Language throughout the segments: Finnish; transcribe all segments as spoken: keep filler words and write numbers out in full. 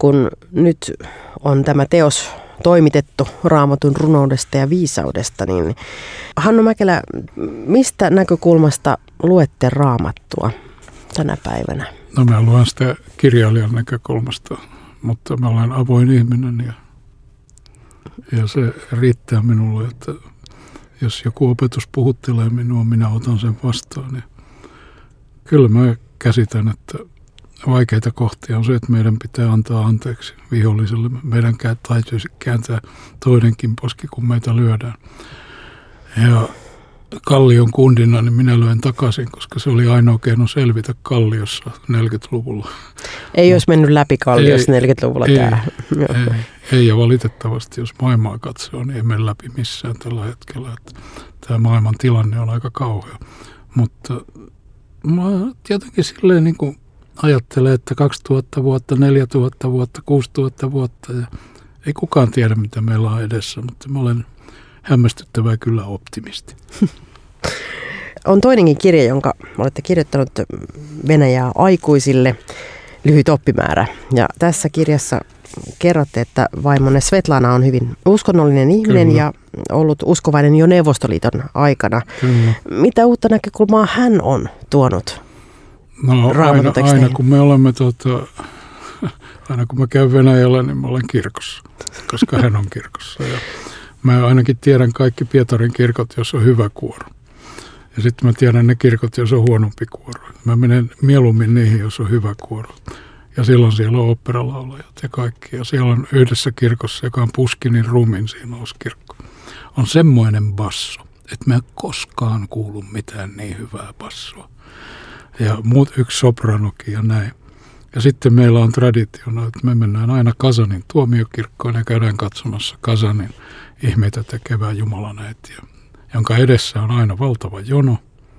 kun nyt on tämä teos toimitettu Raamatun runoudesta ja viisaudesta, niin Hannu Mäkelä, mistä näkökulmasta luette Raamattua tänä päivänä? No mä luen sitä kirjailijan näkökulmasta, mutta mä olen avoin ihminen ja, ja se riittää minulle, että jos joku opetus puhuttelee minua, minä otan sen vastaan. Ja kyllä mä käsitän, että vaikeita kohtia on se, että meidän pitää antaa anteeksi viholliselle. Meidän täytyisi kääntää toinenkin poski, kun meitä lyödään. Ja kallion kundina, niin minä lyön takaisin, koska se oli ainoa keino selvitä kalliossa neljäkymmentäluvulla. Ei olisi mennyt läpi kalliossa neljäkymmentäluvulla ei, tämä. Ei, ei, ja valitettavasti, jos maailmaa katsoo, niin ei mene läpi missään tällä hetkellä. Että tämä maailman tilanne on aika kauhea. Mutta mä jotenkin silleen niin kuin ajattelen, että kaksituhatta vuotta, neljätuhatta vuotta, kuusituhatta vuotta ja ei kukaan tiedä, mitä meillä on edessä, mutta mä olen hämmästyttävää kyllä optimisti. On toinenkin kirja, jonka olette kirjoittanut Venäjää aikuisille, lyhyt oppimäärä. Ja tässä kirjassa kerrotte, että vaimonne Svetlana on hyvin uskonnollinen ihminen kyllä. ja ollut uskovainen jo Neuvostoliiton aikana. Kyllä. Mitä uutta näkökulmaa hän on tuonut? No aina, aina kun me olemme, tuota, aina kun mä käyn Venäjällä, niin mä olen kirkossa, koska hän on kirkossa. Ja mä ainakin tiedän kaikki Pietarin kirkot, jos on hyvä kuoro. Ja sitten mä tiedän ne kirkot, jos on huonompi kuoro. Mä menen mieluummin niihin, jos on hyvä kuoro. Ja silloin siellä on oopperalaulajat ja kaikki. Ja siellä on yhdessä kirkossa, joka on Puskinin Ruminsiinauskirkko. On semmoinen basso, että mä en koskaan kuulu mitään niin hyvää bassoa. Ja muut yksi sopranokin ja näin. Ja sitten meillä on traditiona, että me mennään aina Kazanin tuomiokirkkoon ja käydään katsomassa Kazanin ihmeitä tekevää Jumalanäitiä, jonka edessä on aina valtava jono.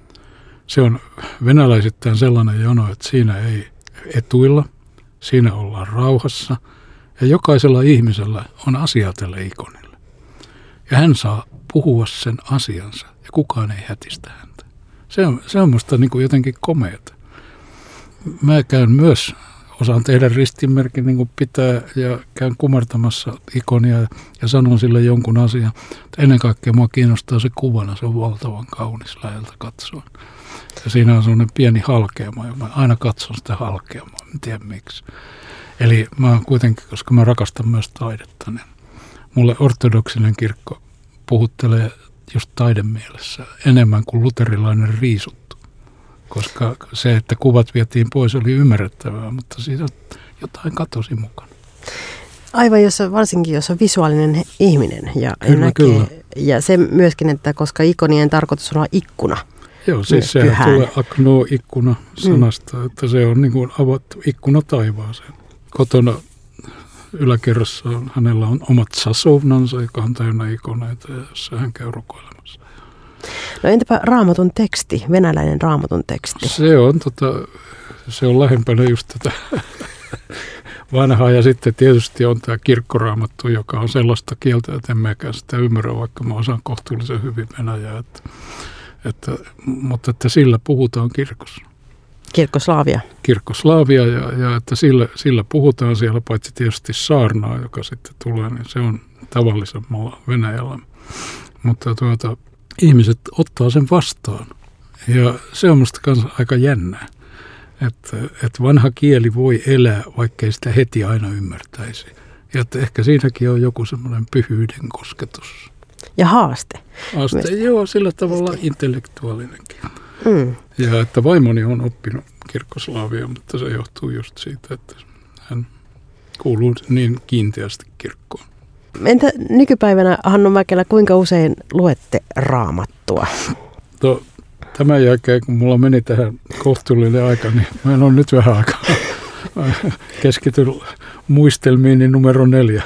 Se on venäläisittäin sellainen jono, että siinä ei etuilla, siinä ollaan rauhassa ja jokaisella ihmisellä on asia tälle ikonille. Ja hän saa puhua sen asiansa ja kukaan ei hätistä häntä. Se on, se on musta niin kuin jotenkin komeata. Mä käyn myös, osaan tehdä ristinmerkin niin kuin pitää ja käyn kumartamassa ikonia ja sanon sille jonkun asian. Mutta ennen kaikkea mua kiinnostaa se kuvana, se on valtavan kaunis läheltä katsoa. Ja siinä on semmoinen pieni halkeama, ja mä aina katson sitä halkeamaa, en tiedä miksi. Eli mä oon kuitenkin, koska mä rakastan myös taidetta, niin mulle ortodoksinen kirkko puhuttelee just taidemielessä enemmän kuin luterilainen riisuttu. Koska se, että kuvat vietiin pois, oli ymmärrettävää, mutta siitä jotain katosi mukana. Aivan, jos on, varsinkin jos on visuaalinen ihminen. Ja, kyllä, näkee, kyllä. ja se myöskin, että koska ikonien tarkoitus on olla ikkuna. Joo, siis sehän pyhään. Tulee aknoo ikkuna sanasta, mm. että se on niin kuin avattu ikkuna taivaaseen. Kotona yläkerrassa on, hänellä on omat sasovnansa, joka on täynnä ikoneita, jossa hän käy rukoilemassa. No entäpä Raamatun teksti, venäläinen Raamatun teksti? Se on, tota, se on lähempänä just tätä vanhaa ja sitten tietysti on tämä kirkkoraamattu, joka on sellaista kieltä, että en mäkään sitä ymmärrä, vaikka mä osaan kohtuullisen hyvin venäjää. Että, että, mutta että sillä puhutaan kirkossa. Kirkkoslaavia. Kirkkoslaavia ja, ja että sillä, sillä puhutaan siellä paitsi tietysti saarnaa, joka sitten tulee, niin se on tavallisemmalla Venäjällä. Mutta tuota, ihmiset ottaa sen vastaan ja se on musta kanssa aika jännää, että, että vanha kieli voi elää, vaikkei sitä heti aina ymmärtäisi. Ja että ehkä siinäkin on joku semmoinen pyhyyden kosketus. Ja haaste. Haaste, Mielestäni. Joo, sillä tavalla intellektuaalinenkin. Mm. Ja että vaimoni on oppinut kirkkoslaavia, mutta se johtuu just siitä, että hän kuuluu niin kiinteästi kirkkoon. Entä nykypäivänä, Hannu Mäkelä, kuinka usein luette Raamattua? No, tämän jälkeen, kun mulla meni tähän kohtuullinen aika, niin mä en ole nyt vähän aikaa. Keskityn muistelmiini numero neljä.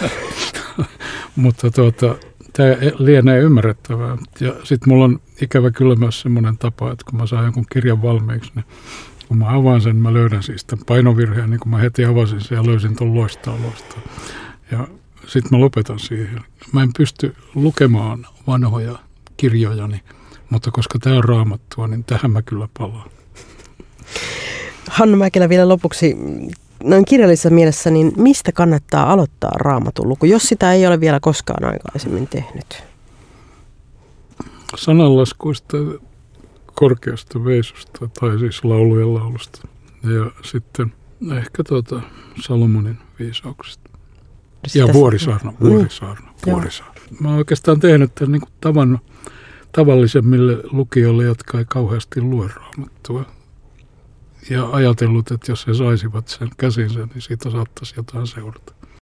Mutta tuota, tämä lienee ymmärrettävää. Ja sitten mulla on ikävä kyllä myös semmoinen tapa, että kun mä saan jonkun kirjan valmiiksi, niin kun mä avaan sen, mä löydän siis tämän painovirheen, niin kun mä heti avasin sen ja löysin tuon loistaa loistaa. Ja sitten mä lopetan siihen. Mä en pysty lukemaan vanhoja kirjojani, mutta koska tämä on Raamattua, niin tähän mä kyllä palaan. Hannu Mäkelä, vielä lopuksi noin kirjallisessa mielessä, niin mistä kannattaa aloittaa Raamatun luku, jos sitä ei ole vielä koskaan aikaisemmin tehnyt? Sananlaskuista, korkeasta veisusta, tai siis laulujen laulusta. Ja sitten ehkä tuota Salomonin viisauksista. Ja vuorisaarna, vuorisaarna, mm. vuorisaarna. Mä oon oikeastaan tehnyt tämän niin kuin tavannut tavallisemmille lukijoille, jotka ei kauheasti lue Raamattua. Ja ajatellut, että jos he saisivat sen käsinsä, niin siitä saattaisi jotain seurata.